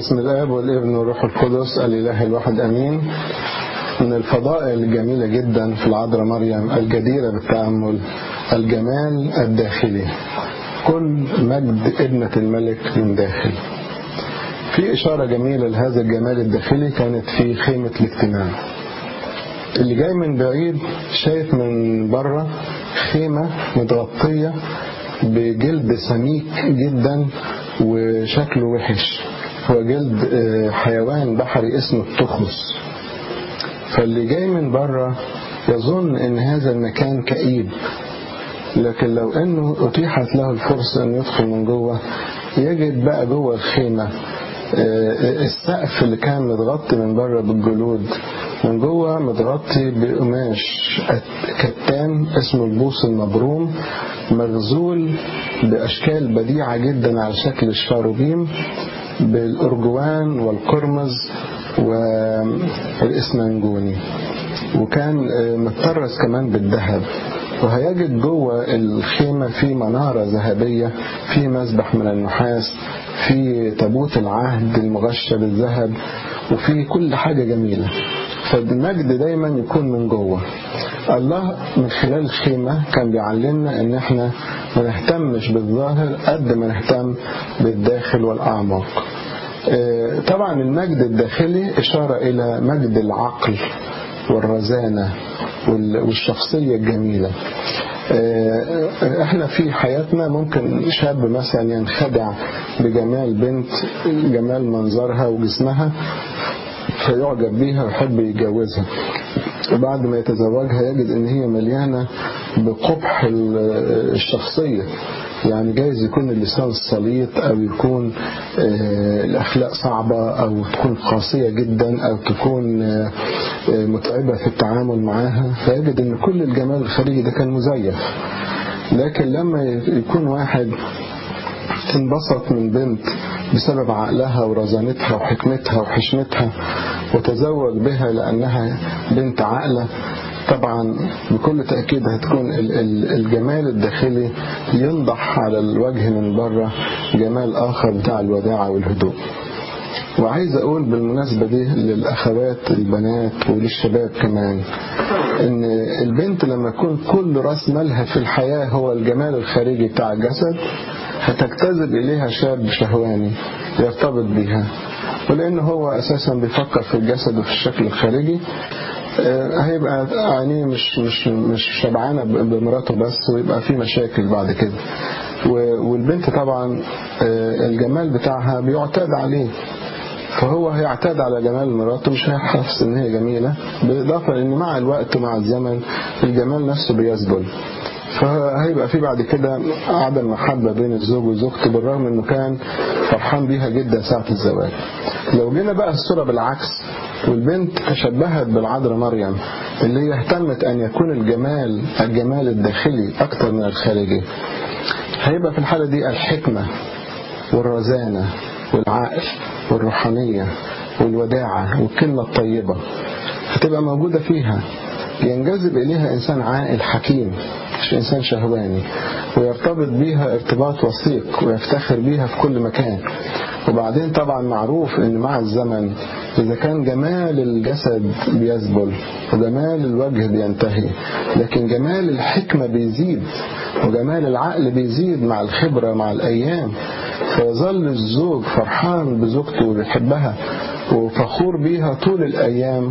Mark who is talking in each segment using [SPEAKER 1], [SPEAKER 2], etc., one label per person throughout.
[SPEAKER 1] باسم الآب والابن والروح القدس الإله الواحد أمين. من الفضائل الجميلة جدا في العذراء مريم الجديرة بالتأمل الجمال الداخلي، كل مجد ابنة الملك من داخل. في إشارة جميلة لهذا الجمال الداخلي كانت في خيمة الاجتماع. اللي جاي من بعيد شايف من بره خيمة متغطية بجلد سميك جدا وشكله وحش، هو جلد حيوان بحري اسمه التخس. فاللي جاي من بره يظن ان هذا المكان كئيب، لكن لو انه اتيحت له الفرصة ان يدخل من جوه يجد بقى جوه الخيمة السقف اللي كان متغطي من بره بالجلود من جوه متغطي بقماش كتان اسمه البوص المبروم، مغزول بأشكال بديعة جدا على شكل الشاروبيم بالأرجوان والقرمز والإسمنجوني، وكان متطرز كمان بالذهب. وهيجد جوه الخيمة في منارة ذهبية، في مسبح من النحاس، في تابوت العهد المغشى بالذهب، وفي كل حاجة جميلة. فالمجد دايما يكون من جوه. الله من خلال الخيمة كان بيعلمنا ان احنا ما نهتمش بالظاهر قد ما نهتم بالداخل والأعماق. طبعا المجد الداخلي إشارة إلى مجد العقل والرزانة والشخصية الجميلة. احنا في حياتنا ممكن شاب مثلا ينخدع بجمال بنت، جمال منظرها وجسمها، فيعجب بيها ويحب يتجوزها، وبعد ما يتزوجها يجد ان هي مليانة بقبح الشخصية. يعني جايز يكون اللسان السليط، او يكون الاخلاق صعبة، او تكون قاسية جدا، او تكون متعبة في التعامل معاها، فيجد ان كل الجمال الخارجي ده كان مزيف. لكن لما يكون واحد انبسط من بنت بسبب عقلها ورزانتها وحكمتها وحشمتها وتزوج بها لأنها بنت عاقلة، طبعا بكل تأكيد هتكون الجمال الداخلي ينضح على الوجه من بره جمال آخر بتاع الوداعة والهدوء. وعايز أقول بالمناسبة دي للأخوات البنات وللشباب كمان، إن البنت لما يكون كل رأس مالها في الحياة هو الجمال الخارجي بتاع الجسد، هتجتذب إليها شاب شهواني يرتبط بها، ولأنه هو أساسا بيفكر في الجسد وفي الشكل الخارجي، هيبقى عينيه مش شبعانة بمراته بس، ويبقى في مشاكل بعد كده. والبنت طبعا الجمال بتاعها بيعتاد عليه، فهو هيعتاد على جمال مراته، مش هيحس ان هي جميلة، بالإضافة لأن مع الوقت مع الزمن الجمال نفسه بيذبل، فهيبقى في بعد كده عدم محبة بين الزوج وزوجته، بالرغم انه كان فرحان بيها جدا ساعة الزواج. لو جينا بقى الصورة بالعكس، والبنت تشبهت بالعذراء مريم اللي هي اهتمت ان يكون الجمال الداخلي اكتر من الخارجي، هيبقى في الحالة دي الحكمة والرزانة والعقل والروحانية والوداعة والكلمة الطيبة هتبقى موجودة فيها. ينجذب إليها إنسان عاقل حكيم، مش إنسان شهواني، ويرتبط بيها ارتباط وثيق ويفتخر بيها في كل مكان. وبعدين طبعا معروف إن مع الزمن إذا كان جمال الجسد بيذبل وجمال الوجه بينتهي، لكن جمال الحكمة بيزيد وجمال العقل بيزيد مع الخبرة مع الأيام، فيظل الزوج فرحان بزوجته وبيحبها وفخور بيها طول الأيام،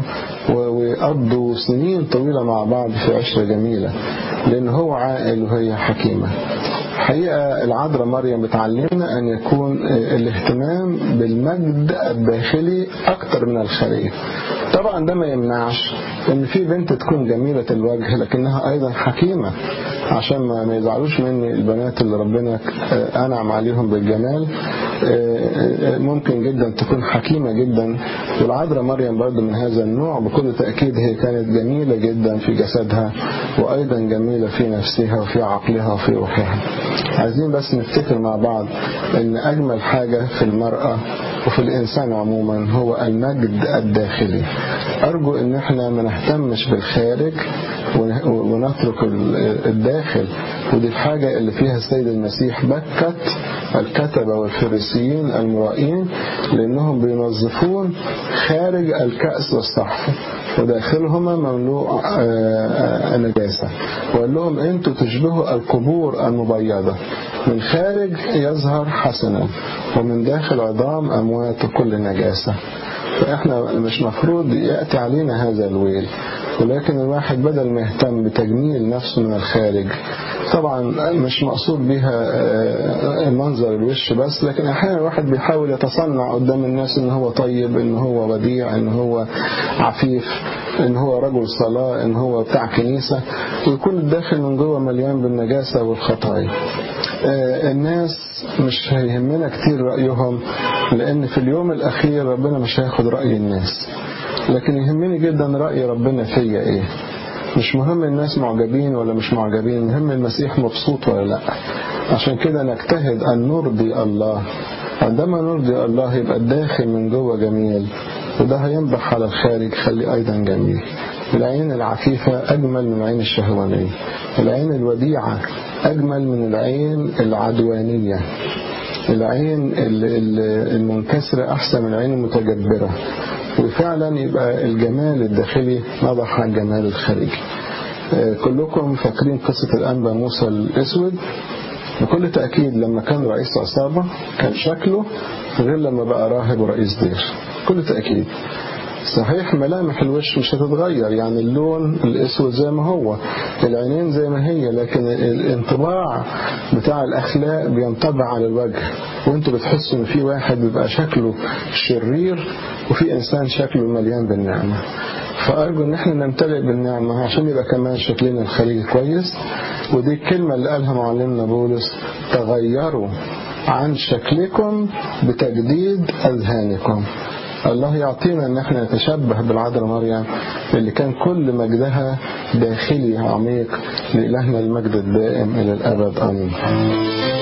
[SPEAKER 1] ويقضوا سنين طويلة مع بعض في عشرة جميلة، لأن هو عاقل وهي حكيمة. حقيقة العذراء مريم بتعلمنا أن يكون الاهتمام بالمجد الداخلي أكتر من الخارجي. طبعا ده ما يمنعش أن في بنت تكون جميلة الوجه لكنها أيضا حكيمة، عشان ما يزعلوش مني البنات اللي ربنا أنعم عليهم بالجمال، ممكن جدا تكون حكيمة جدا. والعذراء مريم برضو من هذا النوع، بكل تأكيد هي كانت جميلة جدا في جسدها، وأيضا جميلة في نفسها وفي عقلها وفي روحها. عايزين بس نفتكر مع بعض أن أجمل حاجة في المرأة وفي الإنسان عموما هو المجد الداخلي. أرجو أن احنا ما نهتمش بالخارج ونترك الداخل. ودي الحاجة اللي فيها السيد المسيح بكت الكتبة والفريسيين المرائين، لأنهم بينظفون خارج الكأس والصحف وداخلهما مملوء نجاسة. وقال لهم أنتوا تشبهوا القبور المبيضة، من خارج يظهر حسنا ومن داخل عظام أموات كل نجاسة. فإحنا مش مفروض يأتي علينا هذا الويل، ولكن الواحد بدل ما يهتم بتجميل نفسه من الخارج، طبعا مش مقصود بها منظر الوش بس، لكن أحيانا الواحد بيحاول يتصنع قدام الناس إن هو طيب، إن هو وديع، إن هو عفيف، إن هو رجل صلاة، إن هو بتاع كنيسة، ويكون الداخل من جوه مليان بالنجاسة والخطايا. الناس مش هيهمنا كتير رأيهم، لأن في اليوم الأخير ربنا مش هياخد رأي الناس، لكن يهمني جدا رأي ربنا فيا إيه. مش مهم الناس معجبين ولا مش معجبين، مهم المسيح مبسوط ولا لا. عشان كده نجتهد أن نرضي الله. عندما نرضي الله يبقى الداخل من جوه جميل، وده هينضح على الخارج خلي أيضا جميل. العين العفيفة أجمل من العين الشهوانية، العين الوديعة أجمل من العين العدوانية، العين المنكسرة أحسن من العين المتجبرة. وفعلا يبقى الجمال الداخلي نضح عن الجمال الخارجي. كلكم فاكرين قصة الأنبا موسى الأسود؟ بكل تأكيد لما كان رئيس عصابة كان شكله غير لما بقى راهب ورئيس دير، كل تأكيد. صحيح ملامح الوش مش هتتغير، يعني اللون الأسود زي ما هو، العينين زي ما هي، لكن الانطباع بتاع الأخلاق بينطبع على الوجه، وانتوا بتحسوا ان في واحد بيبقى شكله شرير وفي إنسان شكله مليان بالنعمة. فأرجو ان احنا نمتلئ بالنعمة عشان يبقى كمان شكلنا الخارجي كويس. ودي الكلمة اللي قالها معلمنا بولس: تغيروا عن شكلكم بتجديد أذهانكم. الله يعطينا ان احنا نتشبه بالعذراء مريم اللي كان كل مجدها داخلي عميق. لإلهنا المجد الدائم إلى الأبد آمين.